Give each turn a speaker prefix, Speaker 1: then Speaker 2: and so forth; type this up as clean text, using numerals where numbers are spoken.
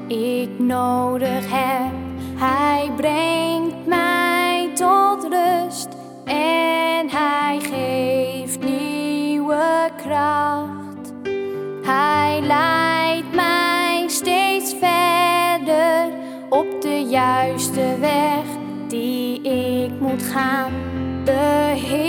Speaker 1: ik nodig heb. Hij brengt mij tot rust en hij geeft nieuwe kracht. Hij leidt mij steeds verder op de juiste weg die ik moet gaan. De